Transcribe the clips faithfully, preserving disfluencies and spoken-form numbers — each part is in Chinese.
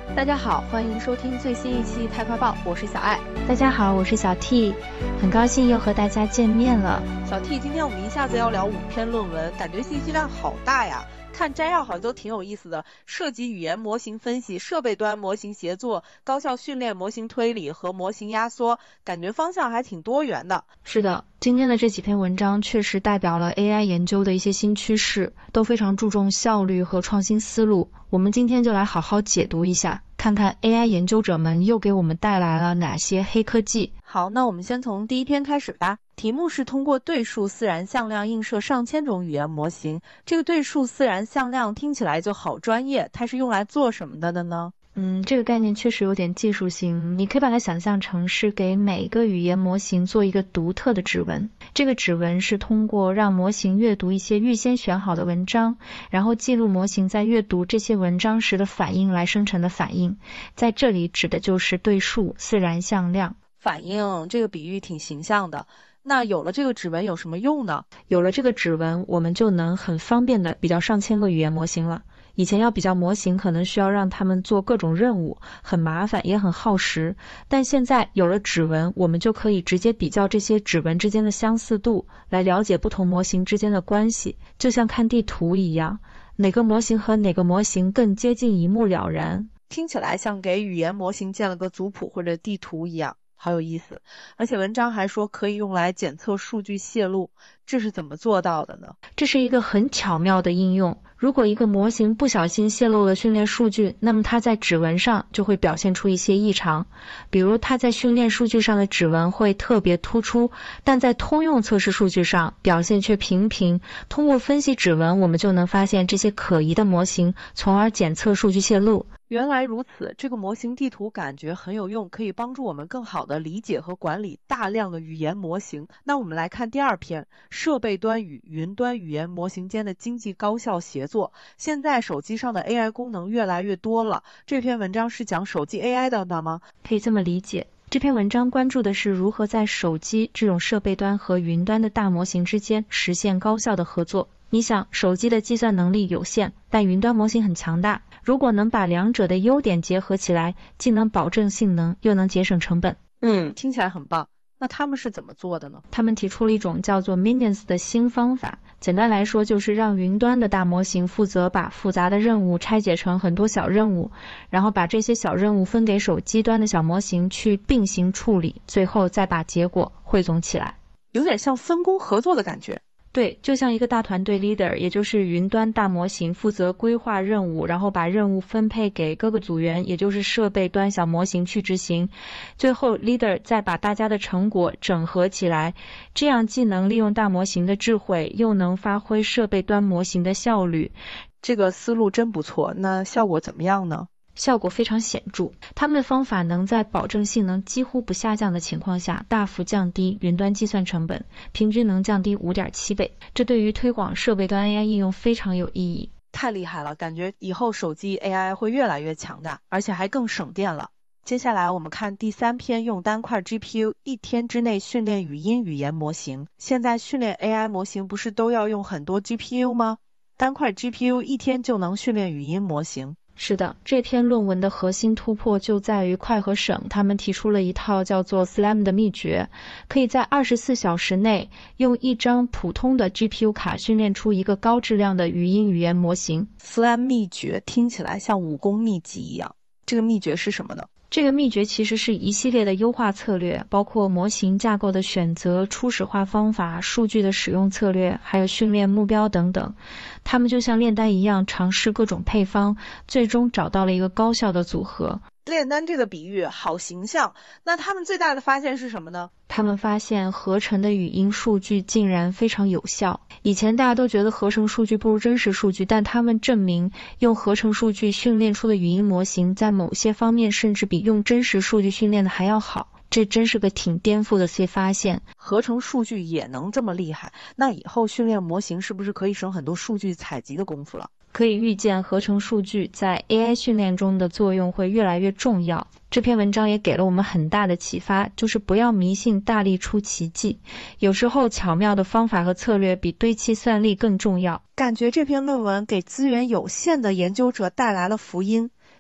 大家好，欢迎收听最新一期太快报，我是小爱。 大家好，我是小 T， 很高兴又和大家见面了。 小 T， 今天我们一下子要聊五篇论文，感觉信息量好大呀。看摘要好像都挺有意思的，涉及语言模型分析、设备端模型协作、高效训练、模型推理和模型压缩，感觉方向还挺多元的。 是的，今天的这几篇文章确实代表了 A I 研究的一些新趋势，都非常注重效率和创新思路。我们今天就来好好解读一下，看看 A I 研究者们又给我们带来了哪些黑科技。 好，那我们先从第一篇开始吧。题目是通过对数自然向量映射上千种语言模型。这个对数自然向量听起来就好专业，它是用来做什么的的呢？ 嗯，这个概念确实有点技术性，你可以把它想象成是给每个语言模型做一个独特的指纹。这个指纹是通过让模型阅读一些预先选好的文章，然后记录模型在阅读这些文章时的反应来生成的反应。在这里指的就是对数自然向量。 反应，这个比喻挺形象的。那有了这个指纹有什么用呢？ 有了这个指纹，我们就能很方便的比较上千个语言模型了。以前要比较模型，可能需要让他们做各种任务，很麻烦也很耗时。但现在有了指纹，我们就可以直接比较这些指纹之间的相似度，来了解不同模型之间的关系，就像看地图一样，哪个模型和哪个模型更接近一目了然。 听起来像给语言模型建了个族谱或者地图一样。好有意思，而且文章还说可以用来检测数据泄露，这是怎么做到的呢？ 这是一个很巧妙的应用。如果一个模型不小心泄露了训练数据，那么它在指纹上就会表现出一些异常，比如它在训练数据上的指纹会特别突出，但在通用测试数据上表现却平平。通过分析指纹，我们就能发现这些可疑的模型，从而检测数据泄露。 原来如此，这个模型地图感觉很有用，可以帮助我们更好地理解和管理大量的语言模型。那我们来看第二篇，设备端与云端语言模型间的经济高效协作。现在手机上的 A I 功能越来越多了，这篇文章是讲手机 A I 的吗？ 可以这么理解。这篇文章关注的是如何在手机这种设备端和云端的大模型之间实现高效的合作。你想，手机的计算能力有限，但云端模型很强大，如果能把两者的优点结合起来，既能保证性能，又能节省成本。 嗯，听起来很棒。那他们是怎么做的呢？ 他们提出了一种叫做 Minions 的新方法，简单来说就是让云端的大模型负责把复杂的任务拆解成很多小任务，然后把这些小任务分给手机端的小模型去并行处理，最后再把结果汇总起来。 有点像分工合作的感觉。 对，就像一个大团队 leader， 也就是云端大模型负责规划任务，然后把任务分配给各个组员，也就是设备端小模型去执行，最后 leader 再把大家的成果整合起来，这样既能利用大模型的智慧，又能发挥设备端模型的效率。 这个思路真不错，那效果怎么样呢？ 效果非常显著，他们的方法能在保证性能几乎不下降的情况下，大幅降低云端计算成本，平均能降低 五点七倍。这对于推广设备端 A I 应用非常有意义。 太厉害了，感觉以后手机 A I 会越来越强大，而且还更省电了。接下来我们看第三篇，用单块 G P U 一天之内训练语音语言模型。现在训练 A I 模型不是都要用很多 G P U 吗？单块 G P U 一天就能训练语音模型。 是的，这篇论文的核心突破就在于快和省，他们提出了一套叫做 S L A M 的秘诀，可以在二十四小时内用一张普通的 G P U 卡训练出一个高质量的语音语言模型。 S L A M 秘诀听起来像武功秘籍一样，这个秘诀是什么呢？ 这个秘诀其实是一系列的优化策略，包括模型架构的选择、初始化方法、数据的使用策略，还有训练目标等等。他们就像炼丹一样，尝试各种配方，最终找到了一个高效的组合。 炼丹这个比喻好形象。那他们最大的发现是什么呢？ 他们发现合成的语音数据竟然非常有效。以前大家都觉得合成数据不如真实数据，但他们证明用合成数据训练出的语音模型在某些方面甚至比用真实数据训练的还要好。这真是个挺颠覆的新发现。 合成数据也能这么厉害，那以后训练模型是不是可以省很多数据采集的功夫了？ 可以预见合成数据在 A I 训练中的作用会越来越重要。这篇文章也给了我们很大的启发，就是不要迷信大力出奇迹，有时候巧妙的方法和策略比堆砌算力更重要。 感觉这篇论文给资源有限的研究者带来了福音，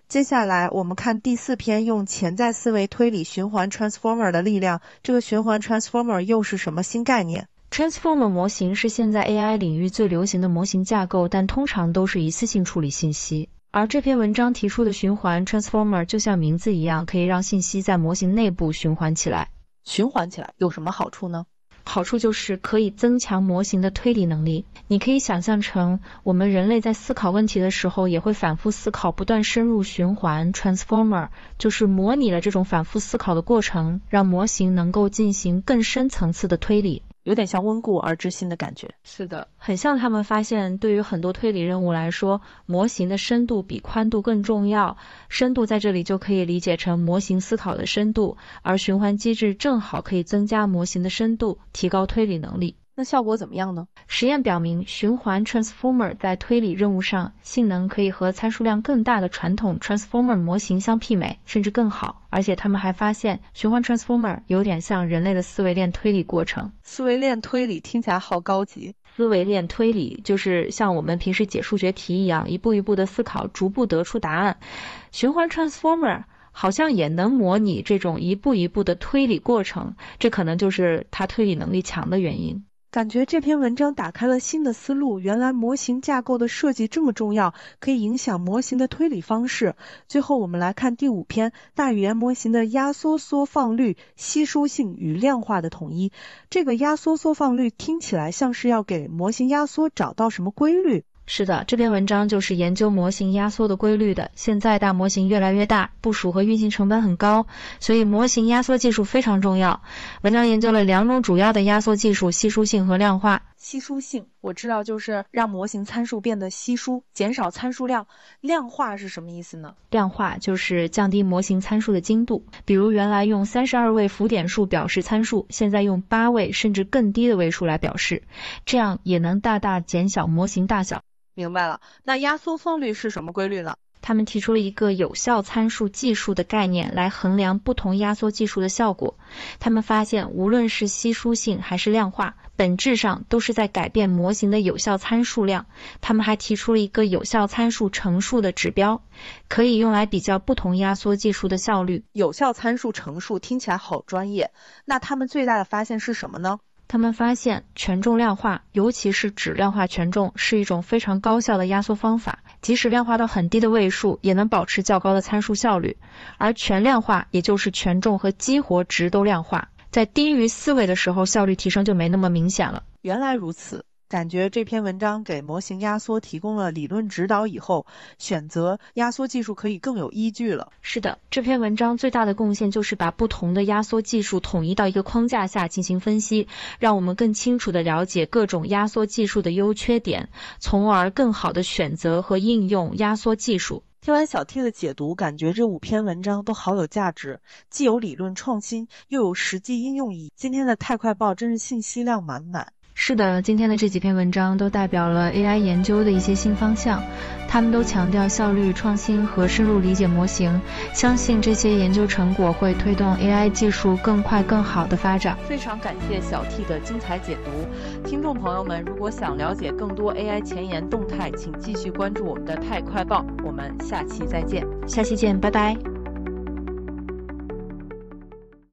接下来我们看第四篇，用潜在思维推理循环 Transformer 的力量。这个循环 Transformer 又是什么新概念？ Transformer 模型是现在 A I 领域最流行的模型架构，但通常都是一次性处理信息。而这篇文章提出的循环 Transformer 就像名字一样，可以让信息在模型内部循环起来。 循环起来有什么好处呢？ 好处就是可以增强模型的推理能力。你可以想象成我们人类在思考问题的时候也会反复思考，不断深入循环 Transformer 就是模拟了这种反复思考的过程，让模型能够进行更深层次的推理。 有点像温故而知新的感觉。 是的，很像他们发现对于很多推理任务来说，模型的深度比宽度更重要。深度在这里就可以理解成模型思考的深度，而循环机制正好可以增加模型的深度，提高推理能力。 那效果怎么样呢？ 实验表明，循环 Transformer 在推理任务上性能可以和参数量更大的传统 Transformer 模型相媲美，甚至更好。而且他们还发现，循环 Transformer 有点像人类的思维链推理过程。 思维链推理听起来好高级。 思维链推理就是像我们平时解数学题一样，一步一步的思考，逐步得出答案。循环 Transformer好像也能模拟这种一步一步的推理过程，这可能就是它推理能力强的原因。 感觉这篇文章打开了新的思路，原来模型架构的设计这么重要，可以影响模型的推理方式。最后我们来看第五篇，大语言模型的压缩缩放率、稀疏性与量化的统一。这个压缩缩放率听起来像是要给模型压缩找到什么规律。 是的，这篇文章就是研究模型压缩的规律的。现在大模型越来越大，部署和运行成本很高，所以模型压缩技术非常重要。文章研究了两种主要的压缩技术，稀疏性和量化。 稀疏性我知道，就是让模型参数变得稀疏，减少参数量。量化是什么意思呢？ 量化就是降低模型参数的精度，比如原来用三十二位浮点数表示参数，现在用八位甚至更低的位数来表示，这样也能大大减小模型大小。 明白了，那压缩放率是什么规律呢？ 他们提出了一个有效参数技术的概念来衡量不同压缩技术的效果。他们发现无论是稀疏性还是量化，本质上都是在改变模型的有效参数量。他们还提出了一个有效参数乘数的指标，可以用来比较不同压缩技术的效率。 有效参数乘数听起来好专业，那他们最大的发现是什么呢？ 他们发现权重量化，尤其是质量化权重，是一种非常高效的压缩方法，即使量化到很低的位数，也能保持较高的参数效率。而全量化，也就是权重和激活值都量化，在低于四位的时候，效率提升就没那么明显了。 原来如此。感觉这篇文章给模型压缩提供了理论指导，以后选择压缩技术可以更有依据了。 是的，这篇文章最大的贡献就是把不同的压缩技术统一到一个框架下进行分析，让我们更清楚地了解各种压缩技术的优缺点，从而更好地选择和应用压缩技术。 听完小 T 的解读，感觉这五篇文章都好有价值，既有理论创新，又有实际应用意义。今天的太快报真是信息量满满。 是的，今天的这几篇文章都代表了 A I 研究的一些新方向，他们都强调效率、创新和深入理解模型，相信这些研究成果会推动 A I 技术更快更好的发展。 非常感谢小 T 的精彩解读。听众朋友们，如果想了解更多 A I 前沿动态，请继续关注我们的太快报，我们下期再见。 下期见，拜拜。